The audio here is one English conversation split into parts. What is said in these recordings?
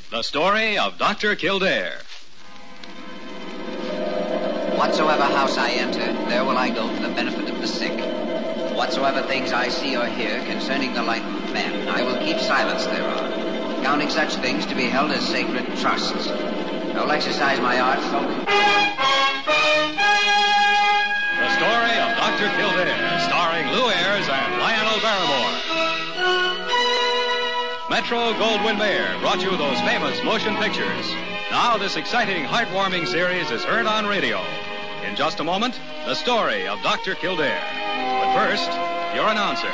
The story of Dr. Kildare. Whatsoever house I enter, there will I go for the benefit of the sick. Whatsoever things I see or hear concerning the life of men, I will keep silence thereon, counting such things to be held as sacred trusts. I will exercise my art solely. The story of Dr. Kildare, starring Lou Ayres and Lionel Barrymore. Metro Goldwyn Mayer brought you those famous motion pictures. Now this exciting, heartwarming series is heard on radio. In just a moment, the story of Dr. Kildare. But first, your announcer.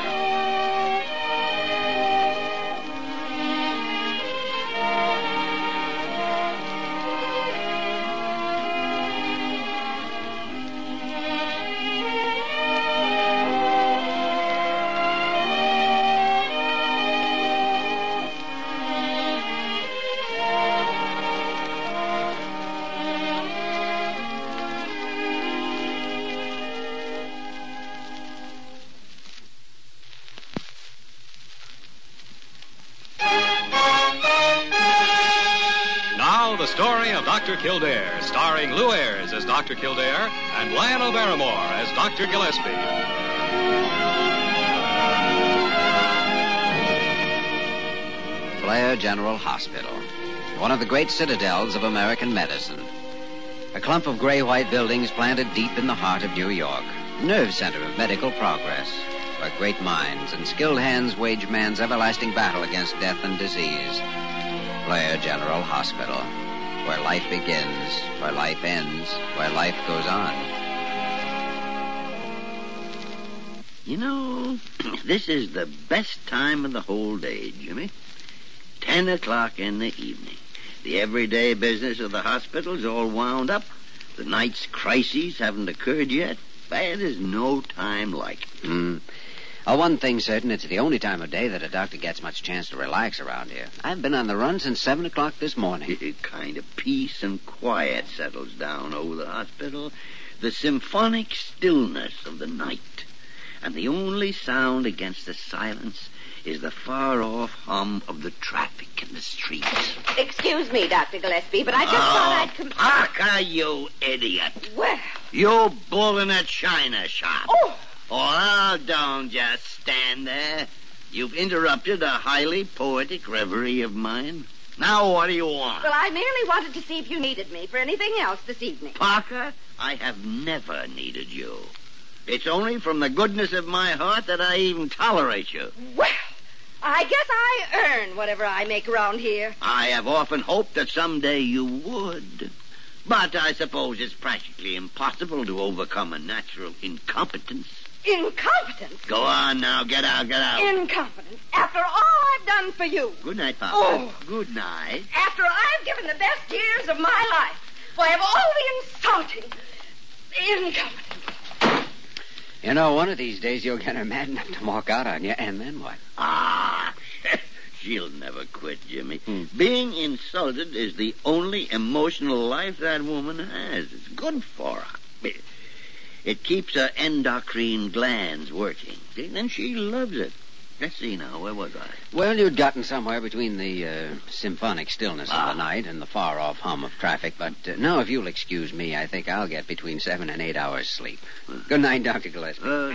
The story of Dr. Kildare, starring Lou Ayres as Dr. Kildare and Lionel Barrymore as Dr. Gillespie. Blair General Hospital, one of the great citadels of American medicine. A clump of gray-white buildings planted deep in the heart of New York, nerve center of medical progress, where great minds and skilled hands wage man's everlasting battle against death and disease. Blair General Hospital, where life begins, where life ends, where life goes on. You know, this is the best time of the whole day, Jimmy. 10 o'clock in the evening. The everyday business of the hospital's all wound up. The night's crises haven't occurred yet. There's no time like it. One thing's certain, it's the only time of day that a doctor gets much chance to relax around here. I've been on the run since 7 o'clock this morning. Kind of peace and quiet settles down over the hospital. The symphonic stillness of the night. And the only sound against the silence is the far-off hum of the traffic in the streets. Excuse me, Dr. Gillespie, but I just thought I'd come... Parker, you idiot. Well... You bull in that china shop. Oh! Oh, don't just stand there. You've interrupted a highly poetic reverie of mine. Now what do you want? Well, I merely wanted to see if you needed me for anything else this evening. Parker, I have never needed you. It's only from the goodness of my heart that I even tolerate you. Well, I guess I earn whatever I make around here. I have often hoped that someday you would. But I suppose it's practically impossible to overcome a natural incompetence. Incompetence? Go on now. Get out. Incompetence. After all I've done for you. Good night, Papa. Oh. Good night. After I've given the best years of my life. Why, of all the insulting... Incompetence. You know, one of these days you'll get her mad enough to walk out on you, and then what? She'll never quit, Jimmy. Being insulted is the only emotional life that woman has. It's good for her. It keeps her endocrine glands working. And she loves it. Let's see now, where was I? Well, you'd gotten somewhere between the symphonic stillness of the night and the far-off hum of traffic. But now, if you'll excuse me, I think I'll get between 7 and 8 hours sleep. Good night, Dr. Gillespie. No.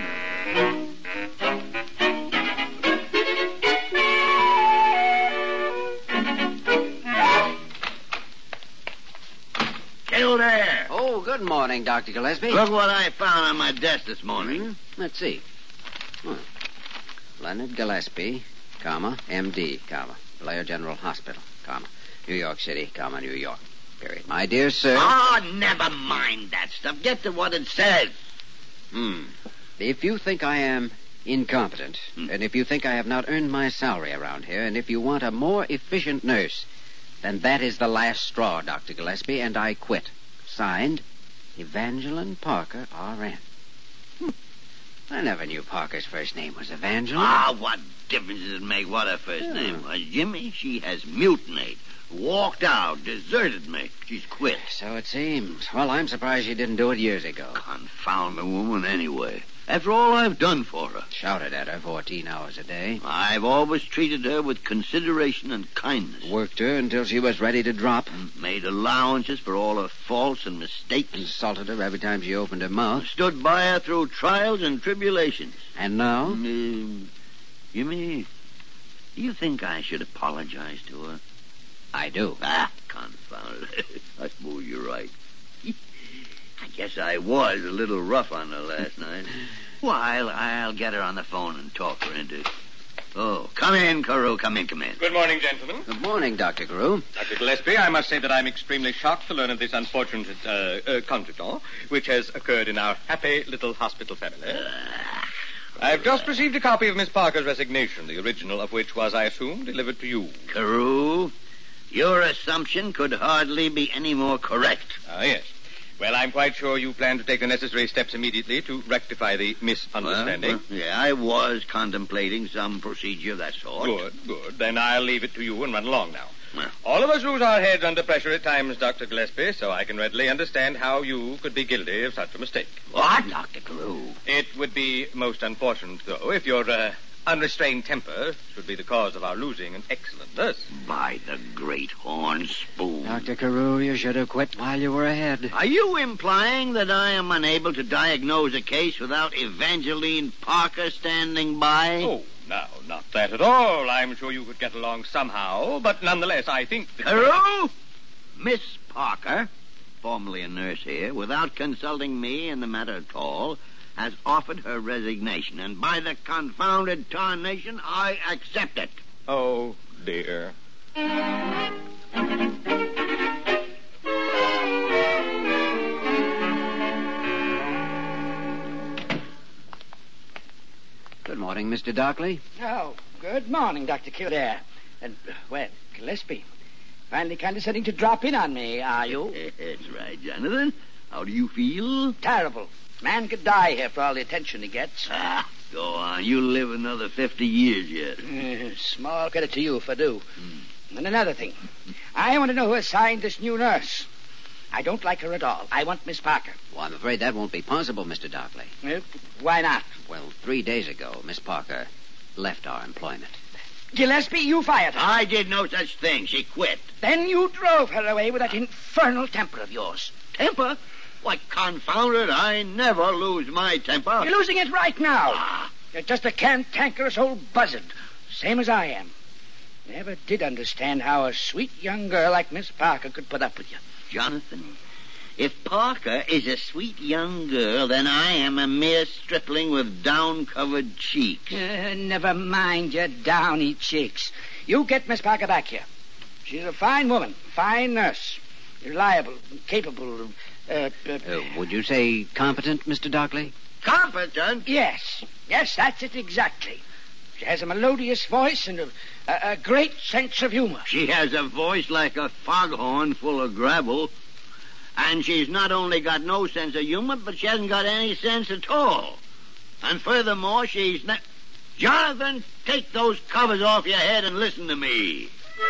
Kildare! Oh, good morning, Dr. Gillespie. Look what I found on my desk this morning. Let's see. Leonard Gillespie, M.D., Blair General Hospital, New York City, New York, period. My dear sir... Oh, never mind that stuff. Get to what it says. If you think I am incompetent, and if you think I have not earned my salary around here, and if you want a more efficient nurse, then that is the last straw, Dr. Gillespie, and I quit. Signed, Evangeline Parker, R.N. I never knew Parker's first name was Evangeline. What difference does it make what her first name was? Jimmy, she has mutinied, walked out, deserted me. She's quit. So it seems. Well, I'm surprised she didn't do it years ago. Confound the woman anyway. After all I've done for her. Shouted at her 14 hours a day. I've always treated her with consideration and kindness. Worked her until she was ready to drop. Made allowances for all her faults and mistakes. Insulted her every time she opened her mouth. Stood by her through trials and tribulations. And now? Jimmy, do you think I should apologize to her? I do. Confound it. I suppose you're right. I guess I was a little rough on her last night. Well, I'll get her on the phone and talk her into it. Oh, come in, Carew. Come in. Good morning, gentlemen. Good morning, Dr. Carew. Dr. Gillespie, I must say that I'm extremely shocked to learn of this unfortunate contretemps which has occurred in our happy little hospital family. I've just received a copy of Miss Parker's resignation, the original of which was, I assume, delivered to you. Carew, your assumption could hardly be any more correct. Ah, yes. Well, I'm quite sure you plan to take the necessary steps immediately to rectify the misunderstanding. Yeah, I was contemplating some procedure of that sort. Good. Then I'll leave it to you and run along now. Well. All of us lose our heads under pressure at times, Dr. Gillespie, so I can readily understand how you could be guilty of such a mistake. What, Dr. Carew? It would be most unfortunate, though, if your unrestrained temper should be the cause of our losing an excellent nurse. By the great horn spoon. Dr. Carew, you should have quit while you were ahead. Are you implying that I am unable to diagnose a case without Evangeline Parker standing by? Oh, no, not that at all. I'm sure you could get along somehow, but nonetheless, I think that... Carew? Miss Parker, formerly a nurse here, without consulting me in the matter at all, has offered her resignation, and by the confounded tarnation, I accept it. Oh, dear. Good morning, Mr. Dockley. Oh, good morning, Dr. Kildare. And, well, Gillespie, finally condescending to drop in on me, are you? That's right, Jonathan. How do you feel? Terrible. Man could die here for all the attention he gets. Go on. You'll live another 50 years yet. Small credit to you if I do. And another thing. I want to know who assigned this new nurse. I don't like her at all. I want Miss Parker. Well, I'm afraid that won't be possible, Mr. Dockley. Why not? Well, 3 days ago, Miss Parker left our employment. Gillespie, you fired her. I did no such thing. She quit. Then you drove her away with that infernal temper of yours. Temper? Why, confound it, I never lose my temper. You're losing it right now. You're just a cantankerous old buzzard, same as I am. Never did understand how a sweet young girl like Miss Parker could put up with you. Jonathan, if Parker is a sweet young girl, then I am a mere stripling with down-covered cheeks. Never mind your downy cheeks. You get Miss Parker back here. She's a fine woman, fine nurse, reliable, capable. Would you say competent, Mr. Dockley? Competent? Yes, that's it exactly. She has a melodious voice and a great sense of humor. She has a voice like a foghorn full of gravel. And she's not only got no sense of humor, but she hasn't got any sense at all. And furthermore, she's not... Jonathan, take those covers off your head and listen to me.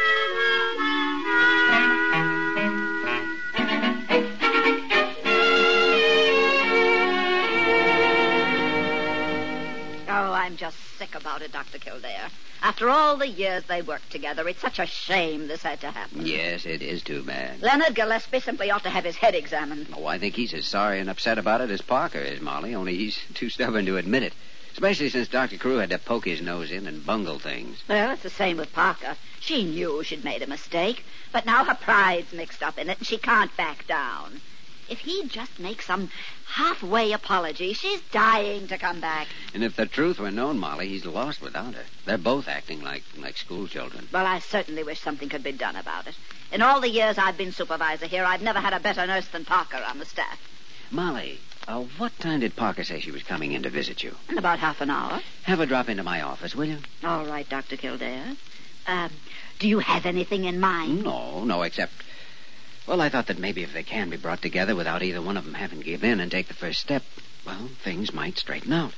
Oh, I'm just sick about it, Dr. Kildare. After all the years they worked together, it's such a shame this had to happen. Yes, it is too bad. Leonard Gillespie simply ought to have his head examined. Oh, I think he's as sorry and upset about it as Parker is, Molly, only he's too stubborn to admit it. Especially since Dr. Carew had to poke his nose in and bungle things. Well, it's the same with Parker. She knew she'd made a mistake, but now her pride's mixed up in it and she can't back down. If he'd just make some halfway apology, she's dying to come back. And if the truth were known, Molly, he's lost without her. They're both acting like school children. Well, I certainly wish something could be done about it. In all the years I've been supervisor here, I've never had a better nurse than Parker on the staff. Molly, what time did Parker say she was coming in to visit you? In about half an hour. Have her drop into my office, will you? All right, Dr. Kildare. Do you have anything in mind? No, except... Well, I thought that maybe if they can be brought together without either one of them having to give in and take the first step, well, things might straighten out.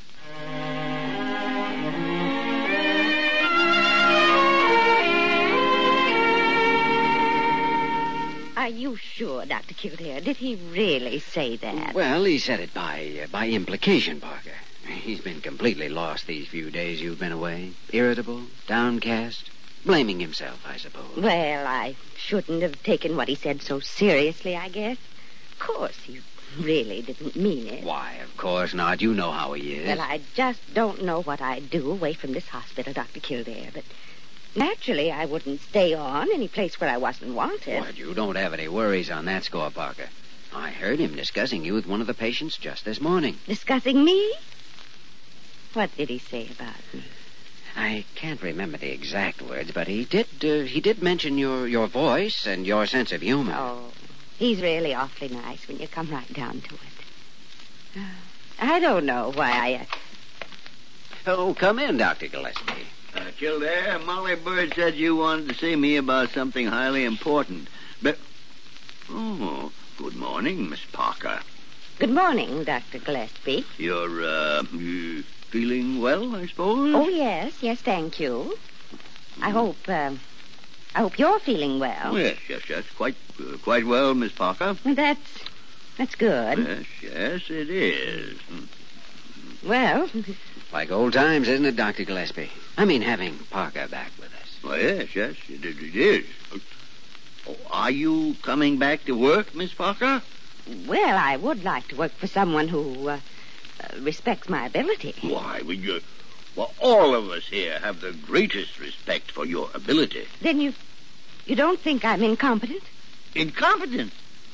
Are you sure, Dr. Kildare? Did he really say that? Well, he said it by implication, Parker. He's been completely lost these few days you've been away. Irritable, downcast, blaming himself, I suppose. Well, I shouldn't have taken what he said so seriously, I guess. Of course, he really didn't mean it. Why, of course not. You know how he is. Well, I just don't know what I'd do away from this hospital, Dr. Kildare, but naturally I wouldn't stay on any place where I wasn't wanted. Well, you don't have any worries on that score, Parker. I heard him discussing you with one of the patients just this morning. Discussing me? What did he say about me? I can't remember the exact words, but he did mention your voice and your sense of humor. Oh, he's really awfully nice when you come right down to it. I don't know why Oh, come in, Dr. Gillespie. Kildare, Molly Bird said you wanted to see me about something highly important. But, good morning, Miss Parker. Good morning, Dr. Gillespie. You're, feeling well, I suppose? Oh, yes, thank you. I hope you're feeling well. Oh, yes, quite well, Miss Parker. Well, that's good. Yes, it is. Well, Like old times, isn't it, Dr. Gillespie? I mean, having Parker back with us. Well, yes, it is. Oh, are you coming back to work, Miss Parker? well, I would like to work for someone who respects my ability. Why, all of us here have the greatest respect for your ability. Then you don't think I'm incompetent? Incompetent?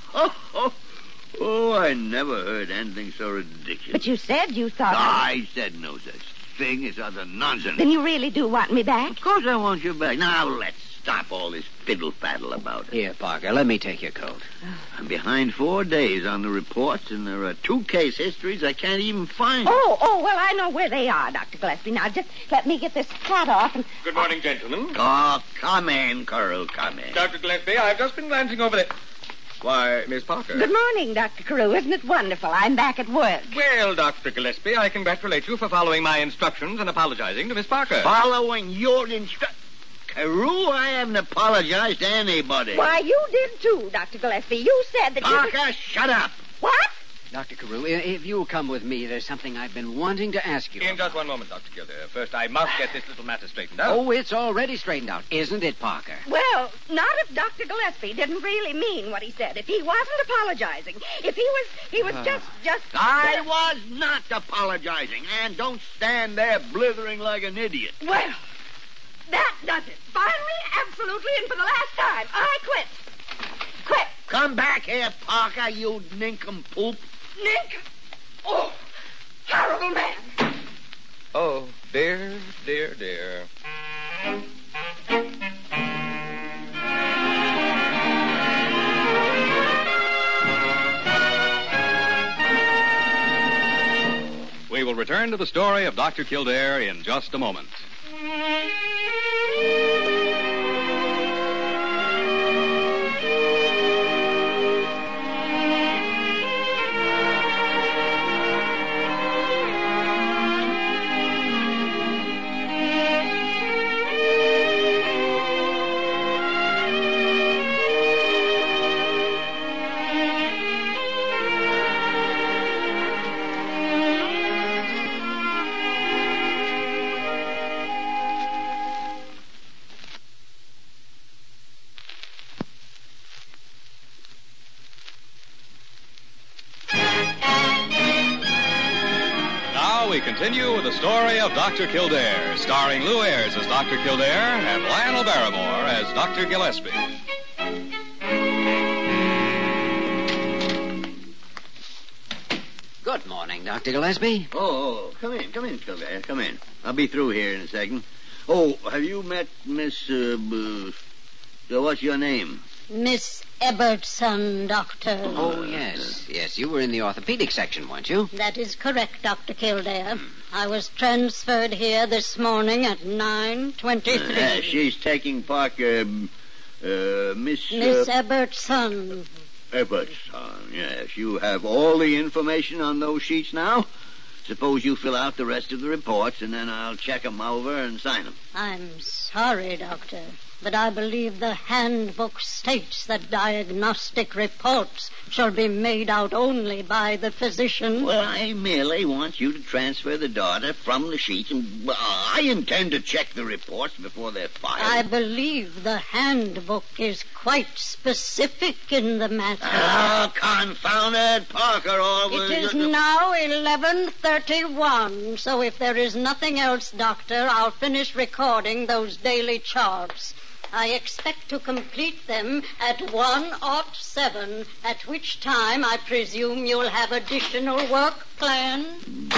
Oh, I never heard anything so ridiculous. But you said you thought... I said no such thing. It's utter nonsense. Then you really do want me back? Of course I want you back. Now, let's stop all this fiddle-faddle about it. Here, Parker, let me take your coat. I'm behind 4 days on the reports, and there are 2 case histories I can't even find. Oh, well, I know where they are, Dr. Gillespie. Now, just let me get this hat off and... Good morning, gentlemen. Oh, come in, Curl, come in. Dr. Gillespie, I've just been glancing over the... Why, Miss Parker. Good morning, Dr. Carew. Isn't it wonderful? I'm back at work. Well, Dr. Gillespie, I congratulate you for following my instructions and apologizing to Miss Parker. Following your instructions? Carew, I haven't apologized to anybody. Why, you did too, Dr. Gillespie. You said that Parker, shut up. What? Dr. Carew, if you'll come with me, there's something I've been wanting to ask you. In just one moment, Dr. Kildare. First, I must get this little matter straightened out. Oh, it's already straightened out, isn't it, Parker? Well, not if Dr. Gillespie didn't really mean what he said. If he wasn't apologizing. If he was just... I was not apologizing. And don't stand there blithering like an idiot. Well, that does it. Finally, absolutely, and for the last time, I quit. Quit. Come back here, Parker, you nincompoop. Nick! Oh, horrible man. Oh, dear, dear, dear. We will return to the story of Dr. Kildare in just a moment. We continue with the story of Dr. Kildare, starring Lou Ayres as Dr. Kildare and Lionel Barrymore as Dr. Gillespie. Good morning, Dr. Gillespie. Oh, come in, Kildare, come in. I'll be through here in a second. Oh, have you met Miss, what's your name? Miss Ebertson, Doctor. Oh, yes. Yes, you were in the orthopedic section, weren't you? That is correct, Dr. Kildare. I was transferred here this morning at 9:23. She's taking Parker, Miss Ebertson. Ebertson, yes. You have all the information on those sheets now? Suppose you fill out the rest of the reports, and then I'll check them over and sign them. I'm sorry, Doctor. but I believe the handbook states that diagnostic reports shall be made out only by the physician. Well, I merely want you to transfer the daughter from the sheets, and I intend to check the reports before they're filed. I believe the handbook is quite specific in the matter. Oh, confound it. Parker always... It is now 11:31, so if there is nothing else, Doctor, I'll finish recording those daily charts. I expect to complete them at 1:07, at which time I presume you'll have additional work planned.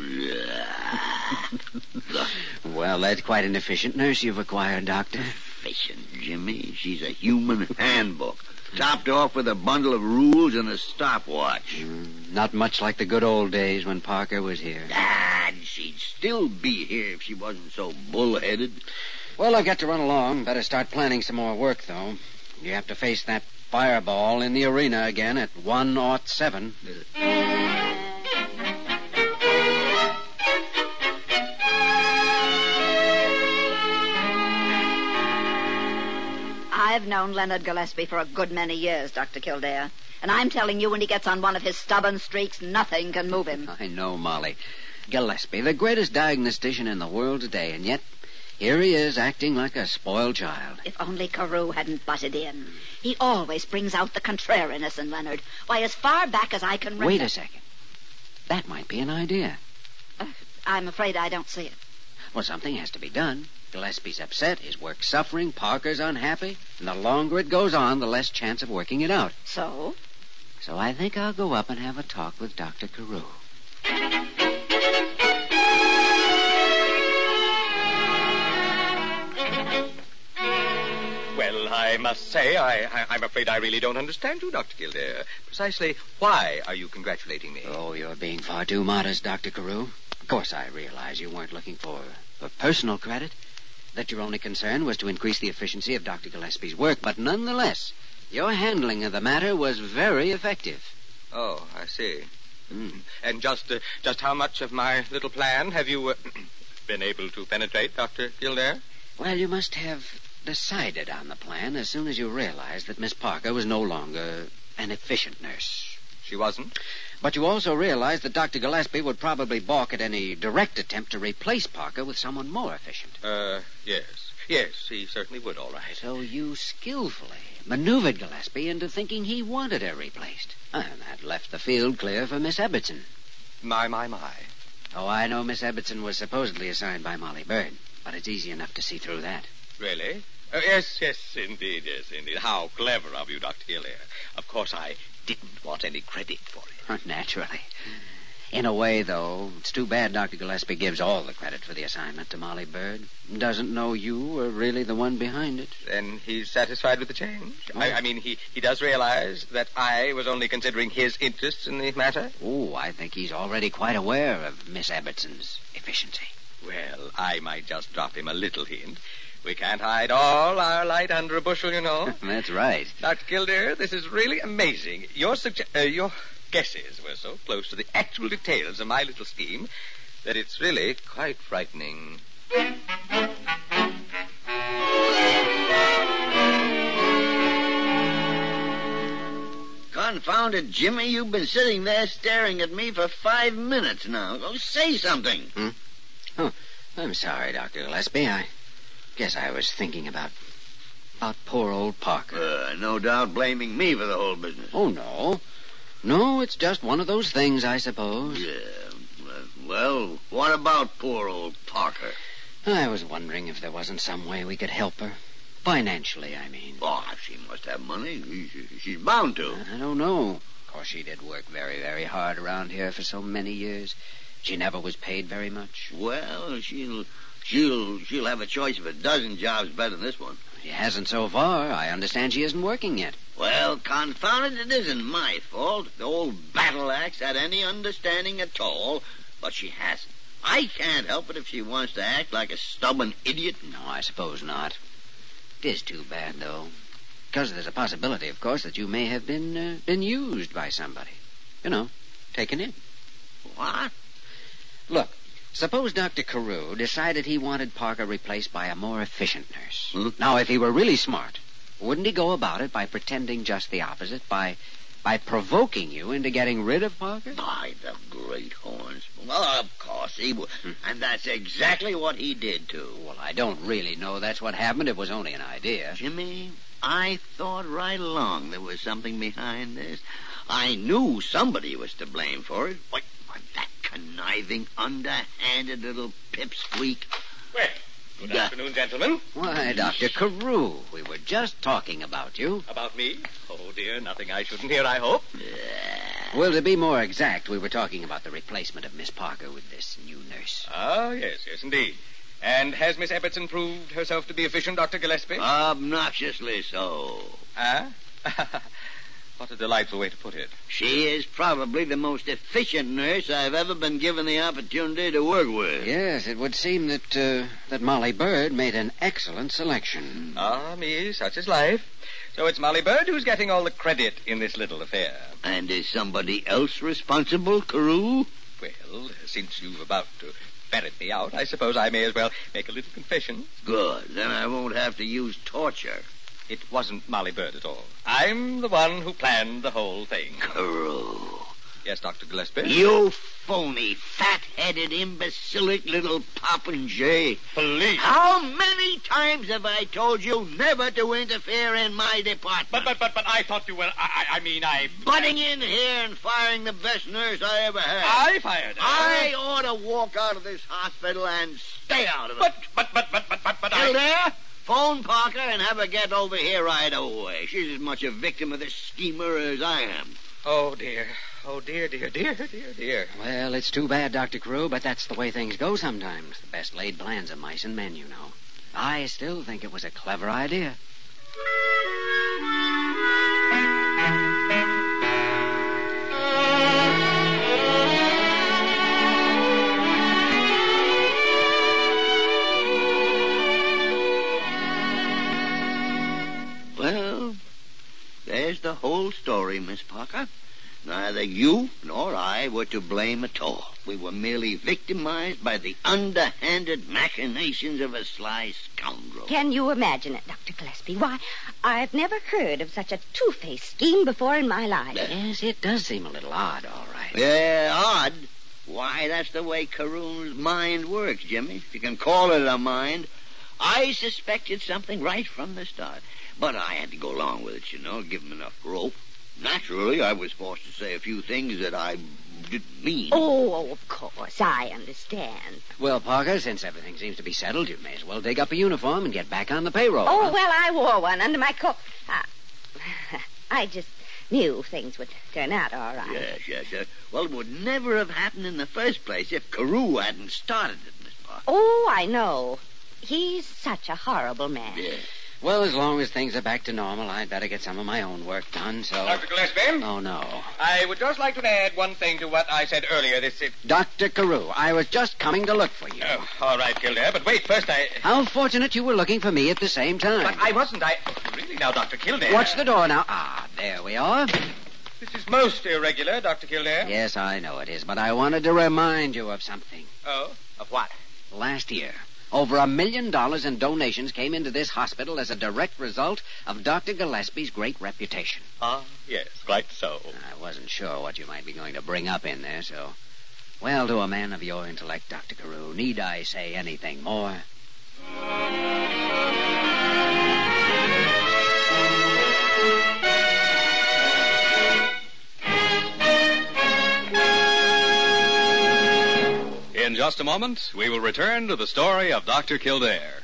Well, that's quite an efficient nurse you've acquired, Doctor. Efficient, Jimmy. She's a human handbook, topped off with a bundle of rules and a stopwatch. Not much like the good old days when Parker was here. And she'd still be here if she wasn't so bullheaded. Well, I've got to run along. Better start planning some more work, though. You have to face that fireball in the arena again at 1:07. I've known Leonard Gillespie for a good many years, Dr. Kildare. And I'm telling you, when he gets on one of his stubborn streaks, nothing can move him. I know, Molly. Gillespie, the greatest diagnostician in the world today, and yet here he is acting like a spoiled child. If only Carew hadn't butted in. He always brings out the contrariness in Leonard. Why, as far back as I can remember... Wait a second. That might be an idea. I'm afraid I don't see it. Well, something has to be done. Gillespie's upset, his work's suffering, Parker's unhappy, and the longer it goes on, the less chance of working it out. So? So I think I'll go up and have a talk with Dr. Carew. Well, I must say, I'm afraid I really don't understand you, Dr. Kildare. Precisely why are you congratulating me? Oh, you're being far too modest, Dr. Carew. Of course, I realize you weren't looking for personal credit, that your only concern was to increase the efficiency of Dr. Gillespie's work, but nonetheless, your handling of the matter was very effective. Oh, I see. And just how much of my little plan have you been able to penetrate, Dr. Kildare? Well, you must have decided on the plan as soon as you realized that Miss Parker was no longer an efficient nurse. She wasn't? But you also realized that Dr. Gillespie would probably balk at any direct attempt to replace Parker with someone more efficient. Yes. Yes, he certainly would, all right. So you skillfully maneuvered Gillespie into thinking he wanted her replaced. And that left the field clear for Miss Ebbetson. My. Oh, I know Miss Ebbetson was supposedly assigned by Molly Bird, but it's easy enough to see through that. Really? Yes, indeed. How clever of you, Dr. Kildare. Of course, I didn't want any credit for it. Naturally. In a way, though, it's too bad Dr. Gillespie gives all the credit for the assignment to Molly Bird. Doesn't know you were really the one behind it. Then he's satisfied with the change? Oh. I mean, he does realize that I was only considering his interests in the matter? Oh, I think he's already quite aware of Miss Ebbetson's efficiency. Well, I might just drop him a little hint. We can't hide all our light under a bushel, you know. That's right. Dr. Kildare, this is really amazing. Your guesses were so close to the actual details of my little scheme that it's really quite frightening. Confound it, Jimmy. You've been sitting there staring at me for 5 minutes now. Go say something. Oh, I'm sorry, Dr. Gillespie. I guess I was thinking about poor old Parker. No doubt blaming me for the whole business. Oh, no. No, it's just one of those things, I suppose. Yeah. Well, what about poor old Parker? I was wondering if there wasn't some way we could help her. Financially, I mean. Oh, she must have money. She's bound to. I don't know. Of course, she did work very, very hard around here for so many years. She never was paid very much. Well, she'll have a choice of a dozen jobs better than this one. She hasn't so far. I understand she isn't working yet. Well, confound it isn't my fault. The old battle axe had any understanding at all, but she hasn't. I can't help it if she wants to act like a stubborn idiot. No, I suppose not. It is too bad, though. Because there's a possibility, of course, that you may have been used by somebody. You know, taken in. What? Look, Suppose Dr. Carew decided he wanted Parker replaced by a more efficient nurse. Now, if he were really smart, wouldn't he go about it by pretending just the opposite, by provoking you into getting rid of Parker? By the great horns. Well, of course he would. And that's exactly what he did, too. Well, I don't really know that's what happened. It was only an idea. Jimmy, I thought right along there was something behind this. I knew somebody was to blame for it. What that conniving, underhanded little pipsqueak. Well, good afternoon, gentlemen. Why, Dr. Carew, we were just talking about you. About me? Oh, dear, nothing I shouldn't hear, I hope. Well, to be more exact, we were talking about the replacement of Miss Parker with this new nurse. Ah, yes, indeed. And has Miss Ebbetson proved herself to be efficient, Dr. Gillespie? Obnoxiously so. Ah? What a delightful way to put it. She is probably the most efficient nurse I've ever been given the opportunity to work with. Yes, it would seem that Molly Bird made an excellent selection. Ah, me, such is life. So it's Molly Bird who's getting all the credit in this little affair. And is somebody else responsible, Carew? Well, since you've about to ferret me out, I suppose I may as well make a little confession. Good. Then I won't have to use torture. It wasn't Molly Bird at all. I'm the one who planned the whole thing. Carew. Yes, Dr. Gillespie? You phony, fat-headed, imbecilic little popinjay. Police! How many times have I told you never to interfere in my department? But I thought you were... I Butting in here and firing the best nurse I ever had. I fired her. I ought to walk out of this hospital and stay out of it. But Still there? Phone Parker and have her get over here right away. She's as much a victim of this schemer as I am. Oh, dear. Oh, dear. Well, it's too bad, Dr. Carew, but that's the way things go sometimes. The best laid plans of mice and men, you know. I still think it was a clever idea. Well, there's the whole story, Miss Parker. Neither you nor I were to blame at all. We were merely victimized by the underhanded machinations of a sly scoundrel. Can you imagine it, Dr. Gillespie? Why, I've never heard of such a two-faced scheme before in my life. Yes, it does seem a little odd, all right. Yeah, odd. Why, that's the way Carew's mind works, Jimmy. If you can call it a mind. I suspected something right from the start. But I had to go along with it, you know, give him enough rope. Naturally, I was forced to say a few things that I didn't mean. Oh, of course, I understand. Well, Parker, since everything seems to be settled, you may as well dig up a uniform and get back on the payroll. Oh, huh? well, I wore one under my coat. I just knew things would turn out all right. Yes. Well, it would never have happened in the first place if Carew hadn't started it, Miss Parker. Oh, I know. He's such a horrible man. Yes. Well, as long as things are back to normal, I'd better get some of my own work done, so... Dr. Gillespie? Oh, no. I would just like to add one thing to what I said earlier. Dr. Carew, I was just coming to look for you. Oh, all right, Kildare, but wait, first How fortunate you were looking for me at the same time. But I wasn't. Really now, Dr. Kildare. Watch the door now. Ah, there we are. This is most irregular, Dr. Kildare. Yes, I know it is, but I wanted to remind you of something. Oh? Of what? Last year, over $1 million in donations came into this hospital as a direct result of Dr. Gillespie's great reputation. Ah, yes, quite so. I wasn't sure what you might be going to bring up in there, so... Well, to a man of your intellect, Dr. Carew, need I say anything more? In just a moment, we will return to the story of Dr. Kildare.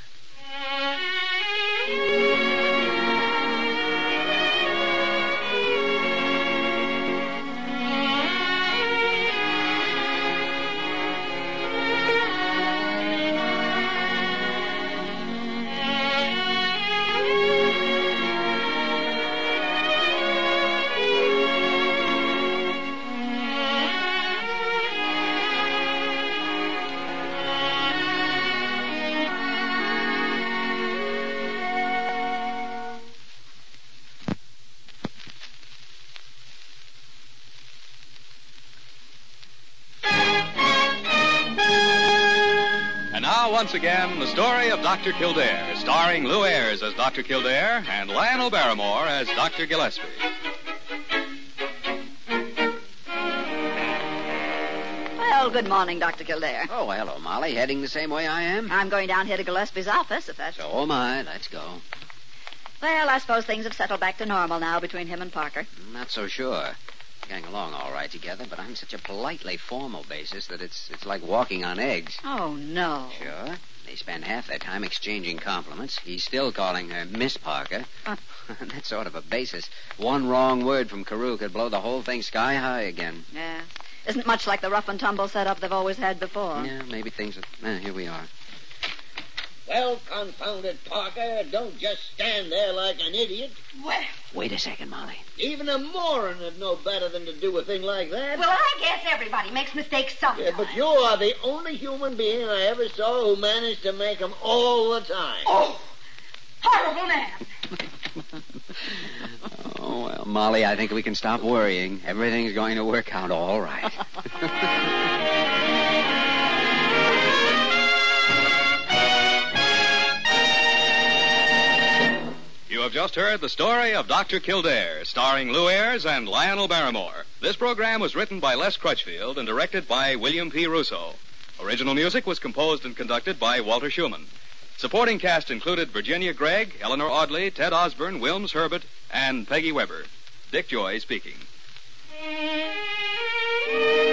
once again the story of Dr. Kildare, starring Lou Ayres as Dr. Kildare and Lionel Barrymore as Dr. Gillespie. Well, good morning, Dr. Kildare. Oh, hello, Molly. Heading the same way I am? I'm going down here to Gillespie's office, if that's... So am I. Let's go. Well, I suppose things have settled back to normal now between him and Parker. Not so sure. Getting along all right together, but on such a politely formal basis that it's like walking on eggs. Oh, no. Sure. They spend half their time exchanging compliments. He's still calling her Miss Parker. That sort of a basis. One wrong word from Carew could blow the whole thing sky high again. Yeah. Isn't much like the rough and tumble setup they've always had before. Yeah, maybe things are... here we are. Well, confound it, Parker. Don't just stand there like an idiot. Well, Wait a second, Molly. Even a moron would know better than to do a thing like that. well, I guess everybody makes mistakes sometimes. Yeah, but you are the only human being I ever saw who managed to make them all the time. Oh, horrible man. Oh, well, Molly, I think we can stop worrying. Everything's going to work out all right. You have just heard the story of Dr. Kildare, starring Lou Ayres and Lionel Barrymore. This program was written by Les Crutchfield and directed by William P. Russo. Original music was composed and conducted by Walter Schumann. Supporting cast included Virginia Gregg, Eleanor Audley, Ted Osborne, Wilms Herbert, and Peggy Weber. Dick Joy speaking.